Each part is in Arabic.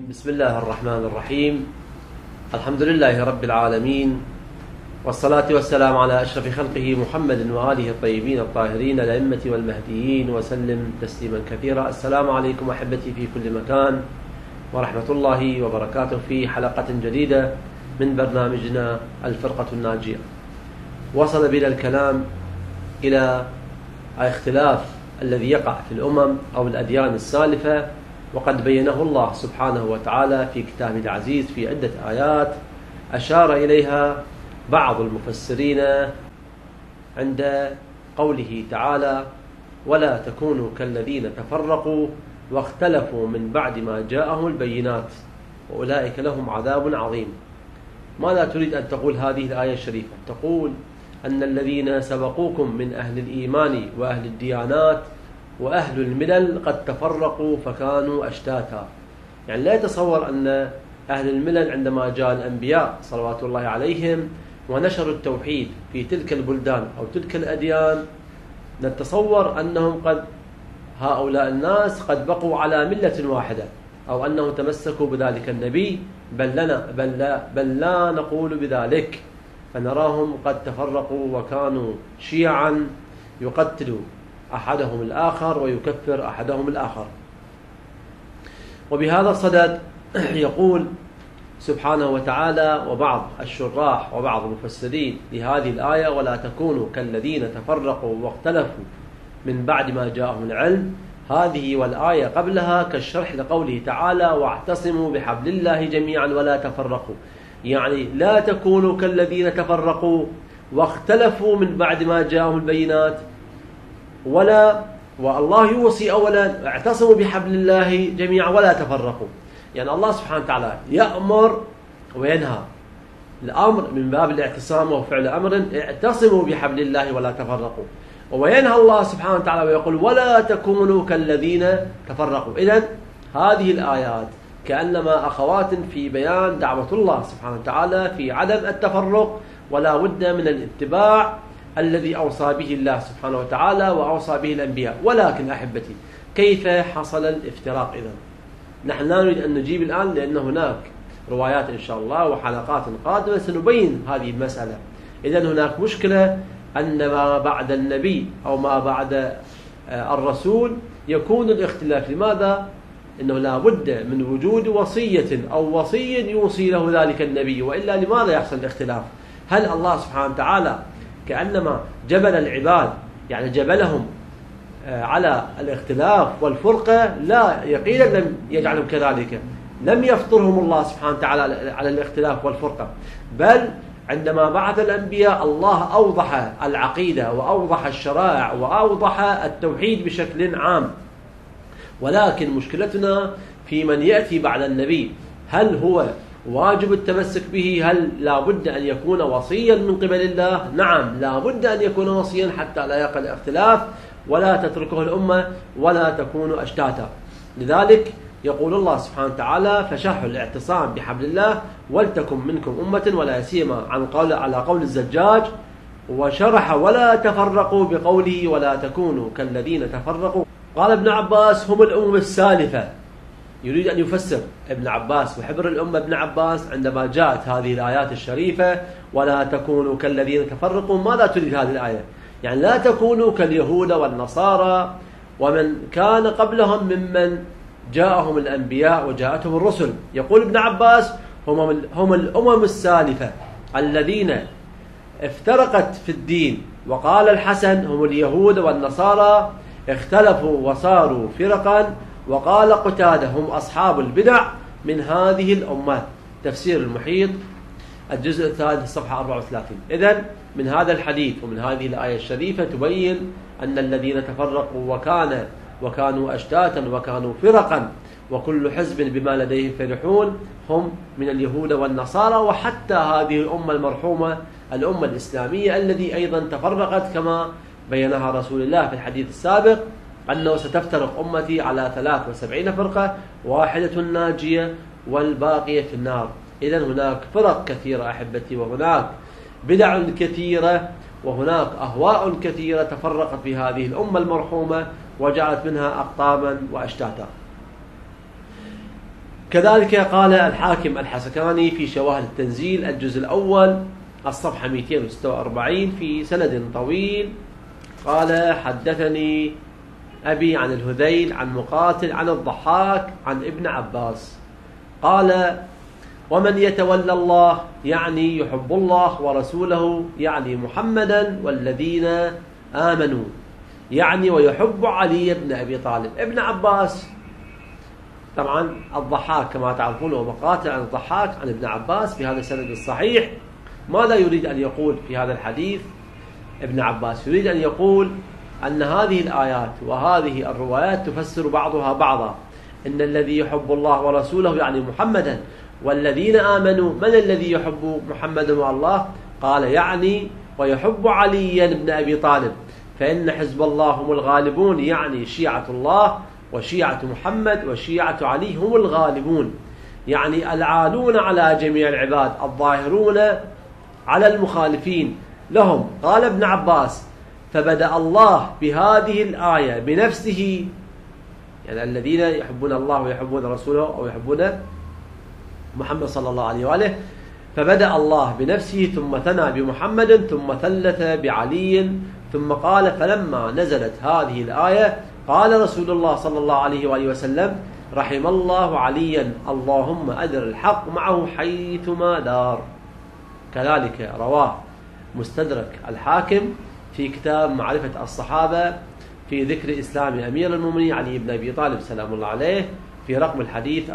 بسم الله الرحمن الرحيم. الحمد لله رب العالمين، والصلاة والسلام على أشرف خلقه محمد وآله الطيبين الطاهرين الأئمة والمهديين وسلم تسليما كثيرا. السلام عليكم أحبتي في كل مكان، ورحمة الله وبركاته في حلقة جديدة من برنامجنا الفرقة الناجية. وصل بنا الكلام إلى الاختلاف الذي يقع في الأمم أو الأديان السالفة، وقد بينه الله سبحانه وتعالى في كتابه العزيز في عدة آيات أشار إليها بعض المفسرين عند قوله تعالى: ولا تكونوا كالذين تفرقوا واختلفوا من بعد ما جاءهم البينات وأولئك لهم عذاب عظيم. ماذا تريد أن تقول هذه الآية الشريفة؟ تقول أن الذين سبقوكم من أهل الإيمان وأهل الديانات وأهل الملل قد تفرقوا فكانوا أشتاتا. يعني لا يتصور أن أهل الملل عندما جاء الأنبياء صلوات الله عليهم ونشروا التوحيد في تلك البلدان أو تلك الأديان، نتصور أنهم هؤلاء الناس قد بقوا على ملة واحدة أو أنهم تمسكوا بذلك النبي، بل لا نقول بذلك، فنراهم قد تفرقوا وكانوا شيعا يقتل أحدهم الآخر ويكفر أحدهم الآخر. وبهذا الصدد يقول سبحانه وتعالى وبعض الشراح وبعض المفسرين لهذه الآية: ولا تكونوا كالذين تفرقوا واختلفوا من بعد ما جاءهم العلم. هذه والآية قبلها كالشرح لقوله تعالى: واعتصموا بحبل الله جميعا ولا تفرقوا. يعني لا تكونوا كالذين تفرقوا واختلفوا من بعد ما جاءهم البينات، والله يوصي أولا: اعتصموا بحبل الله جميعا ولا تفرقوا. يعني الله سبحانه وتعالى يأمر وينهى. الأمر من باب الاعتصام وهو فعل أمر: اعتصموا بحبل الله ولا تفرقوا. وينهى الله سبحانه وتعالى ويقول: ولا تكونوا كالذين تفرقوا. إذن هذه الآيات كأنما أخوات في بيان دعوة الله سبحانه وتعالى في عدم التفرق، ولا بد من الاتباع الذي أوصى به الله سبحانه وتعالى وأوصى به الأنبياء. ولكن أحبتي، كيف حصل الافتراق إذن؟ نحن لا نريد أن نجيب الآن، لأن هناك روايات إن شاء الله وحلقات قادمة سنبين هذه المسألة. إذن هناك مشكلة أن ما بعد النبي أو ما بعد الرسول يكون الاختلاف. لماذا؟ إنه لا بد من وجود وصية أو وصي يوصي له ذلك النبي، وإلا لماذا يحصل الاختلاف؟ هل الله سبحانه وتعالى كأنما جبل العباد، يعني جبلهم على الاختلاف والفرقة؟ لا، يقينا لم يجعلهم كذلك، لم يفطرهم الله سبحانه وتعالى على الاختلاف والفرقة، بل عندما بعث الأنبياء الله أوضح العقيدة وأوضح الشرائع وأوضح التوحيد بشكل عام. ولكن مشكلتنا في من يأتي بعد النبي، هل هو واجب التمسك به؟ هل لا بد أن يكون وصيا من قبل الله؟ نعم، لا بد أن يكون وصيا حتى لا يقع الاختلاف ولا تتركه الأمة ولا تكون أشتاتا. لذلك يقول الله سبحانه وتعالى: فشرحوا الاعتصام بحبل الله ولتكن منكم أمة، ولا سيما على قول الزجاج، وشرح ولا تفرقوا بقوله: ولا تكونوا كالذين تفرقوا. قال ابن عباس: هم الأمم السالفة. يريد أن يفسر ابن عباس وحبر الأمة ابن عباس عندما جاءت هذه الآيات الشريفة: ولا تكونوا كالذين تفرقوا. ماذا تريد هذه الآية؟ يعني لا تكونوا كاليهود والنصارى ومن كان قبلهم ممن جاءهم الأنبياء وجاءتهم الرسل. يقول ابن عباس: هم الأمم السالفة الذين افترقت في الدين. وقال الحسن: هم اليهود والنصارى اختلفوا وصاروا فرقا. وقال قتادة: هم أصحاب البدع من هذه الأمة. تفسير المحيط الجزء الثالث صفحة 34. إذن من هذا الحديث ومن هذه الآية الشريفة تبين أن الذين تفرقوا وكانوا أشتاتا وكانوا فرقا وكل حزب بما لديهم فرحون هم من اليهود والنصارى، وحتى هذه الأمة المرحومة الأمة الإسلامية التي أيضا تفرقت كما بينها رسول الله في الحديث السابق أنه ستفترق أمتي على 73 فرقة، واحدة ناجية والباقية في النار. إذن هناك فرق كثيرة أحبتي، وهناك بدع كثيرة، وهناك أهواء كثيرة تفرقت في هذه الأمة المرحومة وجعلت منها أقطاما وأشتاتا. كذلك قال الحاكم الحسكاني في شواهد التنزيل الجزء الأول الصفحة 246 في سند طويل، قال: حدثني أبي عن الهذيل عن مقاتل عن الضحاك عن ابن عباس قال: ومن يتولى الله يعني يحب الله ورسوله، يعني محمدا والذين آمنوا، يعني ويحب علي بن أبي طالب. ابن عباس طبعا الضحاك كما تعرفون ومقاتل عن الضحاك عن ابن عباس في هذا السند الصحيح. ماذا يريد أن يقول في هذا الحديث؟ ابن عباس يريد أن يقول أن هذه الآيات وهذه الروايات تفسر بعضها بعضا. إن الذي يحب الله ورسوله يعني محمدا، والذين آمنوا، من الذي يحب محمدا والله؟ قال: يعني ويحب عليا بن أبي طالب، فإن حزب الله هم الغالبون، يعني شيعة الله وشيعة محمد وشيعة علي هم الغالبون، يعني العالون على جميع العباد الظاهرون على المخالفين لهم. قال ابن عباس: فبدأ الله بهذه الآية بنفسه، يعني الذين يحبون الله ويحبون رسوله أو يحبون محمد صلى الله عليه وآله، فبدأ الله بنفسه ثم ثنى بمحمد ثم ثلث بعلي، ثم قال: فلما نزلت هذه الآية قال رسول الله صلى الله عليه وآله وسلم: رحم الله عليا، اللهم أدر الحق معه حيثما دار. كذلك رواه مستدرك الحاكم في كتاب معرفة الصحابة في ذكر إسلام أمير المؤمنين علي بن أبي طالب سلام الله عليه في رقم الحديث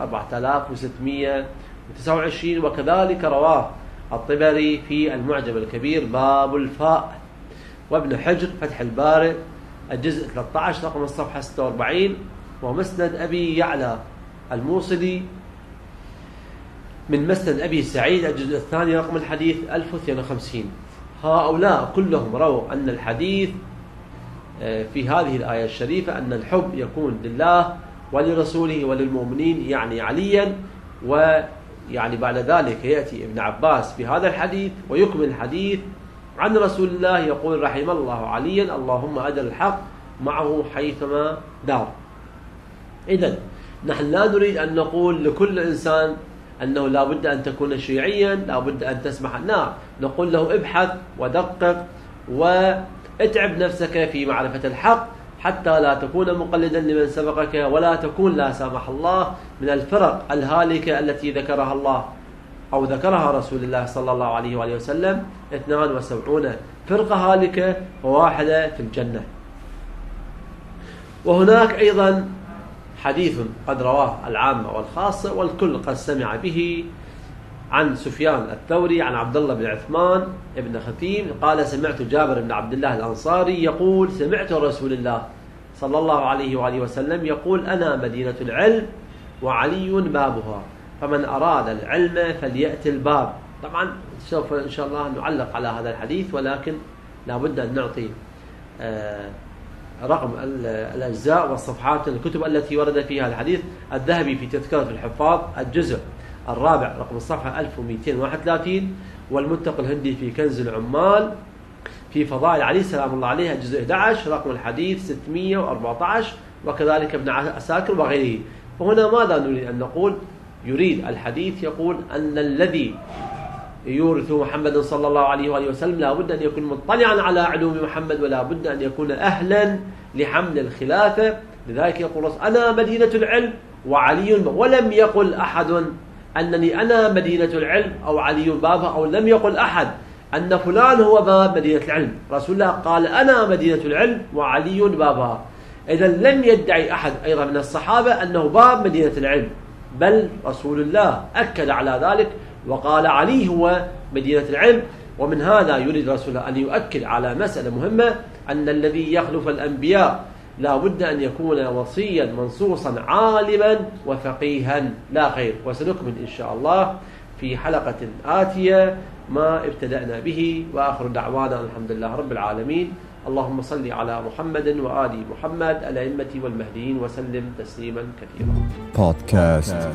4629. وكذلك رواه الطبري في المعجم الكبير باب الفاء، وابن حجر فتح الباري الجزء 13 رقم الصفحة 46، ومسند أبي يعلى الموصلي من مسند أبي سعيد الجزء الثاني رقم الحديث 1052. هؤلاء كلهم رووا أن الحديث في هذه الآية الشريفة أن الحب يكون لله ولرسوله وللمؤمنين، يعني عليا. ويعني بعد ذلك يأتي ابن عباس بهذا الحديث ويكمل الحديث عن رسول الله يقول: رحم الله عليا، اللهم أدر الحق معه حيثما دار. إذن نحن لا نريد أن نقول لكل إنسان أنه لا بد أن تكون شيعيا، لا بد أن تسمح. نقول له: ابحث ودقق واتعب نفسك في معرفة الحق حتى لا تكون مقلدا لمن سبقك، ولا تكون لا سامح الله من الفرق الهالكة التي ذكرها الله أو ذكرها رسول الله صلى الله عليه وآله وسلم: 72 فرقة هالكة وواحدة في الجنة. وهناك أيضا حديث قد رواه العامة والخاصة والكل قد سمع به عن سفيان الثوري عن عبد الله بن عثمان بن خثيم قال: سمعت جابر بن عبد الله الأنصاري يقول: سمعت رسول الله صلى الله عليه وآله وسلم يقول: أنا مدينة العلم وعلي بابها، فمن أراد العلم فليأتي الباب. طبعا سوف إن شاء الله نعلق على هذا الحديث، ولكن لا بد أن نعطي رقم الأجزاء والصفحات الكتب التي ورد فيها الحديث. الذهبي في تذكرة الحفاظ الجزء الرابع رقم الصفحة 1231، والمتقى الهندي في كنز العمال في فضائل علي سلام الله عليه الجزء 11 رقم الحديث 614، وكذلك ابن عساكر وغيره. وهنا ماذا نريد أن نقول؟ يريد الحديث يقول أن الذي يورث محمد صلى الله عليه وآله وسلم لا بد أن يكون مطلعا على علوم محمد، ولا بد أن يكون أهلا لحمل الخلافة. لذلك يقول: أنا مدينة العلم وعلي، ولم يقل أحد أنني أنا مدينة العلم أو علي بابها، أو لم يقل أحد أن فلان هو باب مدينة العلم. رسول الله قال: أنا مدينة العلم وعلي بابها. إذا لم يدعي أحد أيضا من الصحابة أنه باب مدينة العلم، بل رسول الله أكد على ذلك وقال: علي هو مدينة العلم. ومن هذا يريد رسول الله أن يؤكد على مسألة مهمة، أن الذي يخلف الأنبياء لا بد أن يكون وصيا منصوصا عالما وفقيها لا غير. وسنكمل إن شاء الله في حلقة آتية ما ابتدأنا به، وآخر دعوانا الحمد لله رب العالمين. اللهم صل على محمد وآل محمد الأئمة والمهديين وسلم تسليما كثيرا. بودكاست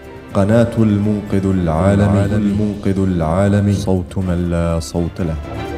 قناة المنقذ العالمي، صوت من لا صوت له.